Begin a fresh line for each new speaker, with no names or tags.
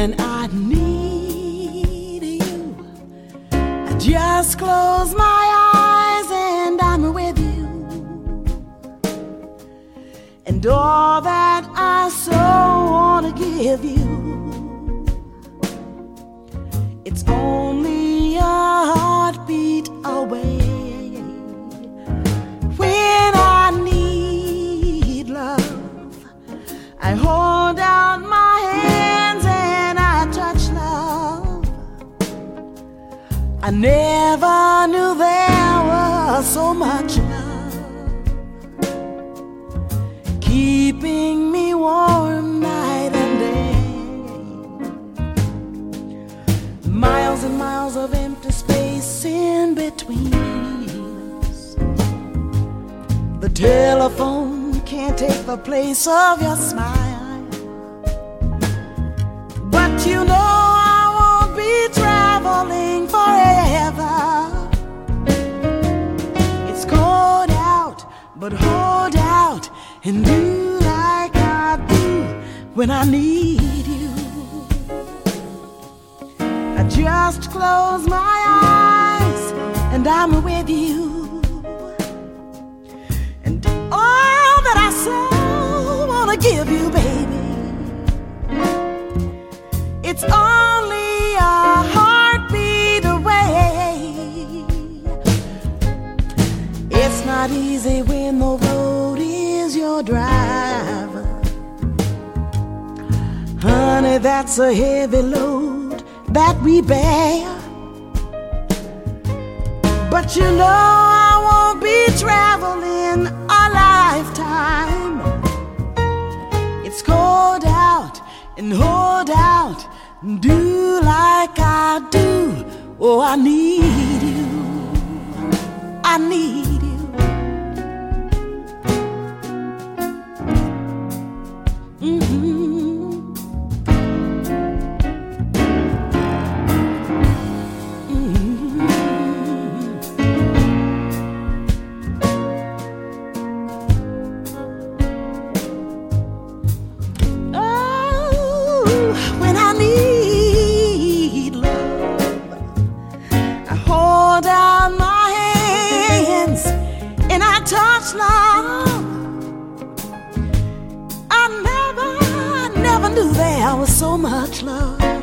when I need you. I just close my eyes and I'm with you. And all that I so want to give you, it's only a heartbeat away. When I need love, I hold out my hands and I touch love. I never knew there was so much love, keeping me warm night and day. Miles and miles of empty space in between us. The telephone can't take the place of your smile. But you know I won't be traveling forever. It's cold out, but hold out and do like I do when I need you. I just close my eyes and I'm with you. And all that I so wanna give you, baby, it's only a heartbeat away. It's not easy when the road is your driver. Honey, that's a heavy load that we bear. But you know I won't be traveling a lifetime. It's cold out and hold out and do like I do. Oh, I need you. I need you. Touch love. I never knew there was so much love.